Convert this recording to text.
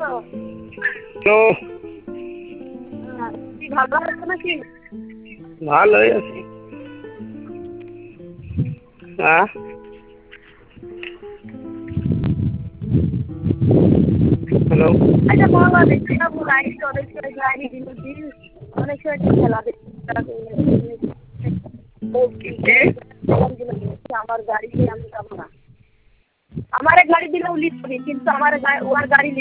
তো কি ভালো আছে নাকি? ভালোই আছি। হ্যাঁ হ্যালো আচ্ছা বলো দেখি না গাড়ি অনেক সময় গাড়ি দিল দিন অনেক সময় খেলা দেখি কে আমার গাড়ি নিয়ে আমি যাবো না। আমার গাড়ি দিলে লিখবি কিন্তু আমার ওর গাড়ি